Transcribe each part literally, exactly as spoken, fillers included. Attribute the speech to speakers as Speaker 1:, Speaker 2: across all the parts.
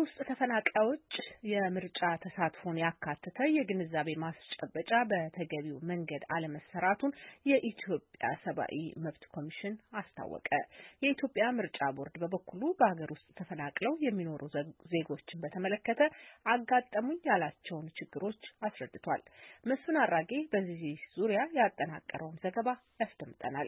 Speaker 1: ውስጥ ተፈናቃዮች የምርጫ ተሳትፎን ያካተተ የግንዛቤ ማስጨበጫ በተገቢው መንገድ አለመሰራቱን የኢትዮጵያ ሰብአዊ መብት ኮሚሽን አስታወቀ። የኢትዮጵያ ምርጫ ቦርድ በበኩሉ በሀገር ውስጥ ተፈናቅለው የሚኖሩ ዜጎችን በተመለከተ አጋጠሙኝ ያላቸውን ችግሮች አስረድቷል። መስፍን አራጌ በዚህ ዙሪያ ያጠናቀረውን ዘገባ ያስደምጠናል።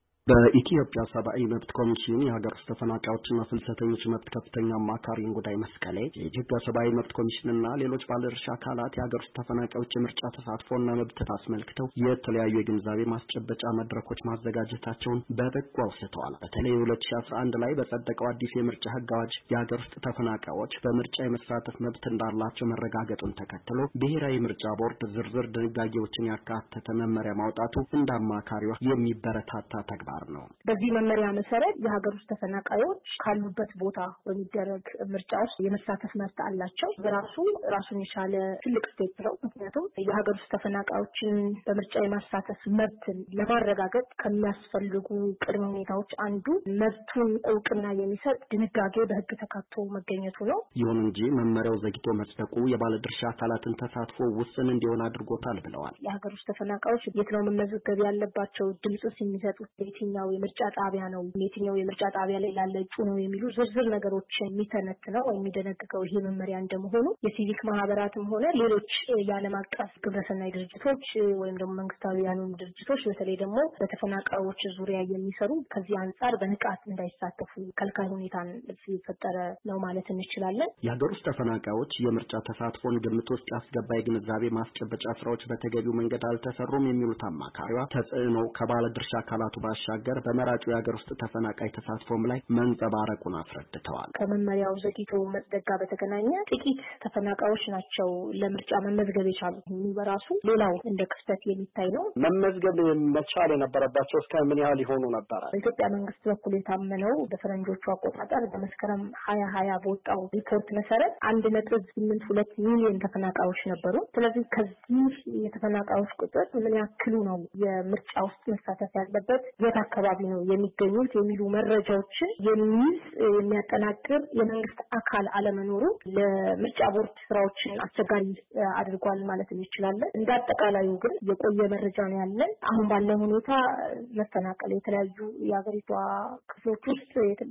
Speaker 2: በኢትዮጵያ ሰብአዊ መብት ኮሚሽን የሀገር ውስጥ ተፈናቃዮችና ፍልሰተኞች መብት ከፍተኛ አማካሪ እንጉዳይ መስቀሌ የኢትዮጵያ ሰብአዊ መብት ኮሚሽንና ሌሎች ባለድርሻ አካላት የሀገር ውስጥ ተፈናቃዮች የምርጫ ተሳትፎና መብትን አስመልክተው የተለያዩ የግንዛቤ ማስጨበጫ መድረኮች ማዘጋጀታቸውን በበጎ አውስተዋል። በተለይ ሁለት ሺህ አስራ አንድ ላይ በጸደቀው አዲስ የምርጫ ህግ አዋጅ የሀገር ውስጥ ተፈናቃዮች በምርጫ የመሳተፍ መብት እንዳላቸው መረጋገጡን ተከትሎ ብሔራዊ ምርጫ ቦርድ ዝርዝር ድንጋጌዎችን ያካተተ መመሪያ ማውጣቱ እንደ አማካሪዋ የሚበረታታ ተግባር ነው።
Speaker 3: በዚህ መመሪያ መሰረት የሀገር ውስጥ ተፈናቃዮች ካሉበት ቦታ በሚደረግ ምርጫ ውስጥ የመሳተፍ መብት አላቸው። በራሱ ራሱን የቻለ ትልቅ ስቴፕ ነው። ምክንያቱም የሀገር ውስጥ ተፈናቃዮችን በምርጫ የማሳተፍ መብትን ለማረጋገጥ ከሚያስፈልጉ ቅድመ ሁኔታዎች አንዱ መብቱን እውቅና የሚሰጥ ድንጋጌ በህግ ተካቶ መገኘቱ ነው።
Speaker 2: ይሁን እንጂ መመሪያው ዘግይቶ መጽደቁ የባለድርሻ አካላትን ተሳትፎ ውስን እንዲሆን አድርጎታል ብለዋል።
Speaker 3: የሀገር ውስጥ ተፈናቃዮች የት ነው መመዝገብ ያለባቸው፣ ድምጽ የሚሰጡት የትኛው የምርጫ ጣቢያ ነው፣ የትኛው የምርጫ ጣቢያ ላይ ላለ እጩ ነው የሚሉ ዝርዝር ነገሮች የሚተነትነው ወይ የሚደነግገው ይሄ መመሪያ እንደመሆኑ የሲቪክ ማህበራትም ሆነ ሌሎች የዓለም አቀፍ ግብረሰናይ ድርጅቶች ወይም ደግሞ መንግስታዊ ያልሆኑ ድርጅቶች በተለይ ደግሞ በተፈናቃዮች ዙሪያ የሚሰሩ ከዚህ አንጻር በንቃት እንዳይሳተፉ ከልካይ ሁኔታን ሲፈጠረ ነው ማለት እንችላለን።
Speaker 2: የሀገር ውስጥ ተፈናቃዮች የምርጫ ተሳትፎን ግምት ውስጥ ያስገባ የግንዛቤ ማስጨበጫ ስራዎች በተገቢው መንገድ አልተሰሩም የሚሉት አማካሪዋ ተጽዕኖ ከባለድርሻ አካላቱ ባሻገር በመራጩ የሀገር ውስጥ ተፈናቃይ ተሳትፎም ላይ መንጸባረቁን አስረድተዋል።
Speaker 3: ከመመሪያው ዘግይቶ መጽደቅ ጋር በተገናኘ ጥቂት ተፈናቃዮች ናቸው ለምርጫ መመዝገብ የቻሉት። በራሱ ሌላው እንደ ክፍተት የሚታይ ነው።
Speaker 4: መመዝገብ መቻል የነበረባቸው እስከ ምን ያህል ይሆኑ ነበር?
Speaker 3: በኢትዮጵያ መንግስት በኩል የታመነው በፈረንጆቹ አቆጣጠር በመስከረም ሀያ ሀያ በወጣው ሪፖርት መሰረት አንድ ነጥብ ስምንት ሁለት ሚሊዮን ተፈናቃዮች ነበሩ። ስለዚህ ከዚህ የተፈናቃዮች ቁጥር ምን ያክሉ ነው የምርጫ ውስጥ መሳተፍ ያለበት፣ የት አካባቢ ነው የሚገኙት የሚሉ መረጃዎችን የሚይዝ የሚያጠናቅር የመንግስት አካል አለመኖሩ ለምርጫ ቦርድ ስራዎችን አስቸጋሪ አድርጓል ማለት እንችላለን። እንደ አጠቃላዩ ግን የቆየ መረጃ ነው ያለን። አሁን ባለው ሁኔታ መፈናቀል የተለያዩ የሀገሪቷ ክፍሎች ውስጥ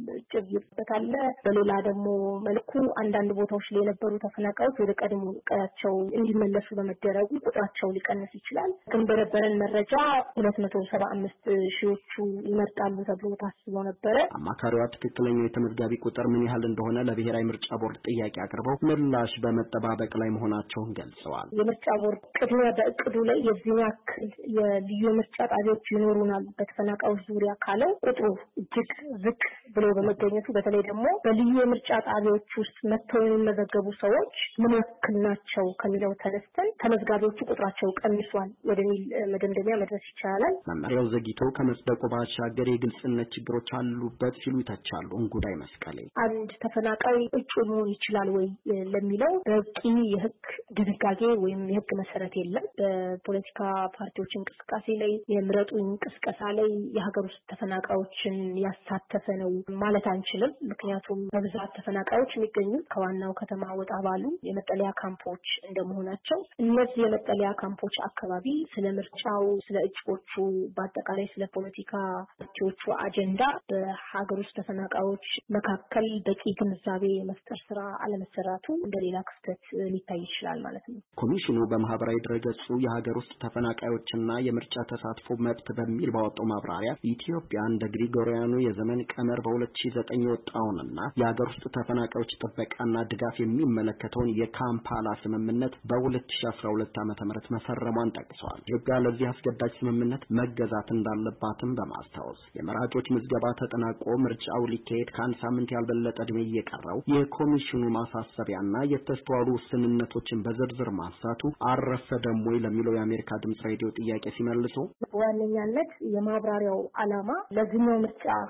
Speaker 3: ጭብጥ አለ። በሌላ ደግሞ መልኩ አንዳንድ ቦታዎች ላይ የነበሩ ተፈናቃዮች ወደ ቀድሞ ቀያቸው እንዲመለሱ በመደረጉ ቁጥራቸው ሊቀንስ ይችላል። ግን በነበረን መረጃ ሁለት መቶ ሰባ አምስት ሺዎቹ ይመርጣሉ ተብሎ ታስቦ ነበረ።
Speaker 2: አማካሪዋ ትክክለኛው የተመዝጋቢ ቁጥር ምን ያህል እንደሆነ ለብሔራዊ ምርጫ ቦርድ ጥያቄ አቅርበው ምላሽ በመጠባበቅ ላይ መሆናቸውን ገልጸዋል።
Speaker 3: የምርጫ ቦርድ ቅድሚያ በእቅዱ ላይ የዚህ ያክል የልዩ ምርጫ ጣቢያዎች ይኖሩናል በተፈናቃዮች ዙሪያ ካለው ቁጥሩ እጅግ ዝቅ ብሎ በመገኘቱ በተለይ ደግሞ በልዩ የምርጫ ጣቢያዎች ውስጥ መጥተው የሚመዘገቡ ሰዎች ምን ያክል ናቸው ከሚለው ተነስተን ተመዝጋቢዎቹ ቁጥራቸው ቀንሷል ወደሚል መደምደሚያ መድረስ ይቻላል።
Speaker 2: መመሪያው ዘግይቶ ከመጽደቁ ባሻገር የግልጽነት ችግሮች አሉበት ሲሉ ይተቻሉ እንጉዳይ መስቀሌ።
Speaker 3: አንድ ተፈናቃይ እጩ መሆን ይችላል ወይ ለሚለው በቂ የህግ ድንጋጌ ወይም የህግ መሰረት የለም። በፖለቲካ ፓርቲዎች እንቅስቃሴ ላይ የምረጡ እንቅስቃሴ ላይ የሀገር ውስጥ ተፈናቃዮችን ያሳተፈ ነው ማለት አንችልም። ምክንያቱም በብዛት ተፈናቃዮች የሚገኙት ከዋናው ከተማ ወጣ ባሉ የመጠለያ ካምፖች እንደመሆናቸው እነዚህ የመጠለያ ካምፖች አካባቢ ስለ ምርጫው፣ ስለ እጩዎቹ፣ በአጠቃላይ ስለ ፖለቲካ ፓርቲዎቹ አጀንዳ በሀገር ውስጥ ተፈናቃዮች መካከል በቂ ግንዛቤ የመፍጠር ስራ አለመሰራቱ እንደሌላ ክፍተት ሊታይ ይችላል ማለት ነው።
Speaker 2: ኮሚሽኑ በማህበራዊ ድረገጹ የሀገር ውስጥ ተፈናቃዮችና የምርጫ ተሳትፎ መብት በሚል ባወጣው ማብራሪያ ኢትዮጵያ እንደ ግሪጎሪያኑ የዘመን ቀመር በሁለት ሺህ ዘጠኝ የወጣውንና የሀገር ውስጥ ተፈናቃዮች ጥበቃና ድጋፍ የሚመለከተውን የካምፓላ ስምምነት በሁለት ሺህ አስራ ሁለት ዓመተ ምህረት መፈረሟን ጠቅሷል። ኢትዮጵያ ለዚህ አስገዳጅ ስምምነት መገዛት እንዳለባትም በማስታወስ የመራጮች ምዝገባ ተጠናቆ ምርጫው ሊካሄድ ከአንድ ሳምንት ያልበለጠ ዕድሜ እየቀረው የኮሚሽኑ ማሳሰቢያና የተስተዋሉ ውስንነቶችን በዝርዝር ማንሳቱ አልረፈደም ወይ ለሚለው የአሜሪካ ድምጽ ሬዲዮ ጥያቄ ሲመልሱ
Speaker 3: በዋነኛነት የማብራሪያው ዓላማ ለዚህኛው ምርጫ ብቻ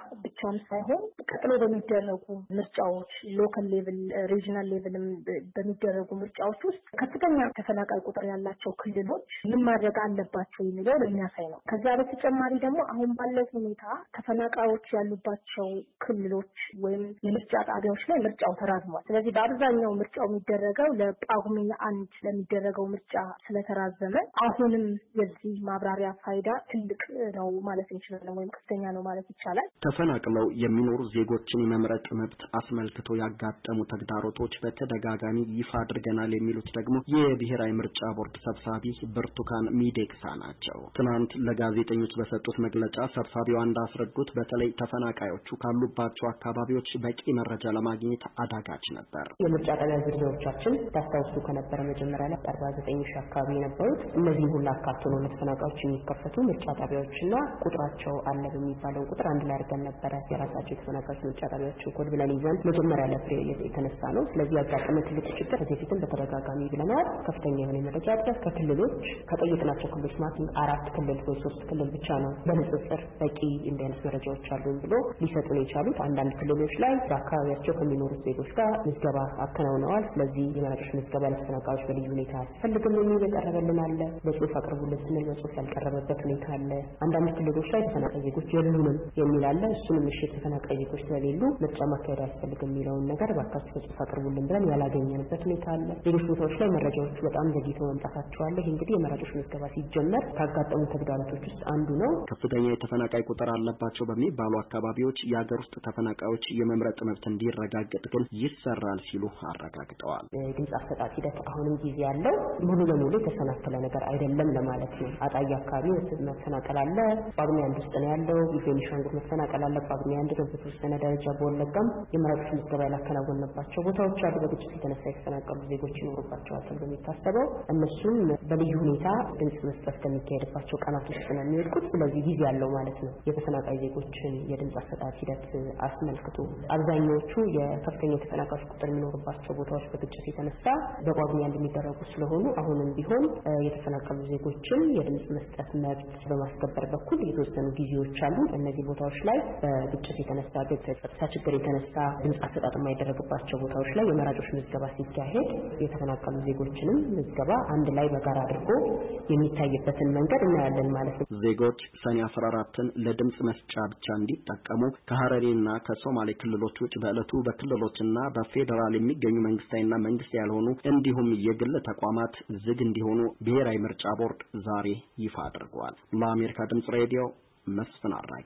Speaker 3: ብቻም ሳይሆን ቀጥሎ በሚደረጉ ምርጫዎች ሎካል ሌቭል ሪጂናል ሌቭልም በሚደረጉ ምርጫዎች ውስጥ ከፍተኛ ተፈናቃይ ቁጥር ያላቸው ክልሎች ምን ማድረግ አለባቸው የሚለው የሚያሳይ ነው። ከዛ በተጨማሪ ደግሞ አሁን ባለው ሁኔታ ተፈናቃዮች ያሉባቸው ክልሎች ወይም የምርጫ ጣቢያዎች ላይ ምርጫው ተራዝሟል። ስለዚህ በአብዛኛው ምርጫው የሚደረገው ለጳጉሜ አንድ ለሚደረገው ምርጫ ስለተራዘመ አሁንም የዚህ ማብራሪያ ፋይዳ ትልቅ ነው ማለት እንችላለን ወይም ከፍተኛ ነው ማለት ይቻላል።
Speaker 2: ተፈናቅለው የሚኖሩ ዜጎችን የመምረጥ መብት አስመልክቶ ያጋጠሙ ተግዳሮቶች በተደጋጋሚ ይፋ አድርገናል የሚሉት ደግሞ የብሔራዊ ምርጫ ቦርድ ሰብሳቢ ብርቱካን ሚደቅሳ ናቸው። ትናንት ለጋዜጠኞች በሰጡት መግለጫ ሰብሳቢዋ እንዳስረዱት በተለይ ተፈናቃዮቹ ካሉባቸው አካባቢዎች በቂ መረጃ ለማግኘት አዳጋች ነበር።
Speaker 5: የምርጫ ጣቢያ ዝርዝሮቻችን ታስታውሱ ከነበረ መጀመሪያ ላይ አርባ ዘጠኝ ሺህ አካባቢ ነበሩት። እነዚህ ሁሉ አካቶ ነው ለተፈናቃዮች የሚከፈቱ ምርጫ ጣቢያዎችና ቁጥራቸው አለ በሚባለው ቁጥር አንድ ላይ አድርገን ነበረ የራሳቸው የተፈናቃዮች ምርጫ ጣቢያዎችን ኮድ ብለን ይዘን መጀመሪያ ላይ የተነሳ ነው። ስለዚህ ያጋጠመ ትልቁ ችግር በፊትም በተደጋጋሚ ብለናል። ከፍተኛ የሆነ መረጃ አጥረት ከክልሎች ከጠየቅናቸው ክልሎች ማለት አራት ክልል ወይ ሶስት ክልል ብቻ ነው በንጽጽር በቂ እንደዚህ መረጃዎች አሉን ብሎ ሊሰጡን የቻሉት። አንዳንድ ክልሎች ላይ በአካባቢያቸው ከሚኖሩት ዜጎች ጋር ምዝገባ አከናውነዋል። ስለዚህ የመራጮች ምዝገባ ለተፈናቃዮች በልዩ ሁኔታ አያስፈልግም የሚል የቀረበልን አለ። በጽሁፍ አቅርቡልን ስንል በጽሁፍ ያልቀረበበት ሁኔታ አለ። አንዳንድ ክልሎች ላይ ተፈናቃይ ዜጎች የሉንም የሚል አለ። እሱንም እሺ ተፈናቃይ ዜጎች ስለሌሉ ምርጫ ማካሄድ አያስፈልግም የሚለውን ነገር ባካችሁ በጽሁፍ አቅርቡልን ብለን ያላገኘንበት ሁኔታ አለ። ሌሎች ቦታዎች ላይ መረጃዎቹ በጣም ዘግይተው መምጣታቸው አለ። ይህ እንግዲህ የመራጮች ምዝገባ ሲጀመር ካጋጠሙ ተግዳሮቶች ውስጥ አንዱ ነው።
Speaker 2: ከፍተኛ የተፈናቃይ ቁጥር አለባቸው በሚባሉ አካባቢዎች የሀገር ውስጥ ተፈናቃዮች የመምረጥ መብት እንዲረጋገጥ ግን ይሰራል ሲሉ አረጋግጠዋል።
Speaker 5: የድምጽ አሰጣጥ ሂደት አሁንም ጊዜ ያለው ሙሉ ለሙሉ የተሰናከለ ነገር አይደለም ለማለት ነው። አጣዬ አካባቢ መፈናቀል አለ። ጳጉሜ አንድ ውስጥ ነው ያለው። ቤኒሻንጉል መፈናቀል አለ። ጳጉሜ አንድ ነው። በተወሰነ ደረጃ በወለጋም የመራጮች ምዝገባ ያላከናወንባቸው ቦታዎች አሉ። በግጭት የተነሳ የተፈናቀሉ ዜጎች ይኖሩባቸዋል ተብሎ የሚታሰበው እነሱም በልዩ ሁኔታ ድምጽ መስጠት ከሚካሄድባቸው ቀናት ውስጥ ነው የሚወድቁት። ስለዚህ ጊዜ ያለው ማለት ነው። የተፈናቃይ ዜጎችን የድምጽ አሰጣጥ ሂደት አስመልክቶ አብዛኛዎቹ የከፍተኛ የተፈናቃዮች ቁጥር የሚኖሩባቸው ቦታዎች በግጭት የተነሳ በጳጉሜ አንድ የሚደረጉ ስለሆኑ አሁንም ቢሆን የተፈናቀሉ ዜጎችን የድምጽ መስጠት መብት በማስከበር በኩል የተወሰኑ ጊዜዎች አሉ። እነዚህ ቦታዎች ላይ በግጭት የተነሳ በጸጥታ ችግር የተነሳ ድምጽ አሰጣጥ የማይደረግባቸው ቦታዎች ላይ የመራጮች ምዝገባ ሲካሄድ የተፈናቀሉ ዜጎችንም ምዝገባ አንድ ላይ በጋራ አድርጎ የሚታይበትን መንገድ እናያለን ማለት ነው።
Speaker 2: ዜጎች ሰኔ አስራ አራትን ለድምጽ መስጫ ብቻ እንዲጠቀሙ ከሐረሪና ከሶማሌ ክልሎች ውጭ በዕለቱ በክልሎችና በፌዴራል የሚገኙ መንግስታዊና መንግስት ያልሆኑ እንዲሁም የግል ተቋማት ዝግ እንዲሆኑ ብሔራዊ ምርጫ ቦርድ ዛሬ ይፋ አድርጓል። ለአሜሪካ ድምጽ ሬዲዮ መስፍን አራቂ።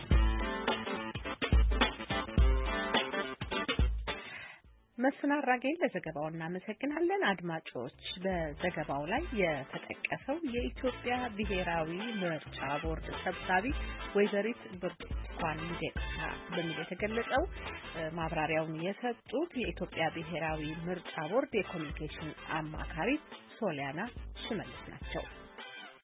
Speaker 1: መስፍን አራጌ ለዘገባው እናመሰግናለን። አድማጮች በዘገባው ላይ የተጠቀሰው የኢትዮጵያ ብሔራዊ ምርጫ ቦርድ ሰብሳቢ ወይዘሪት ብርቱካን ሚደቅሳ በሚል የተገለጸው ማብራሪያውን የሰጡት የኢትዮጵያ ብሔራዊ ምርጫ ቦርድ የኮሚኒኬሽን አማካሪ ሶሊያና ሽመልስ ናቸው።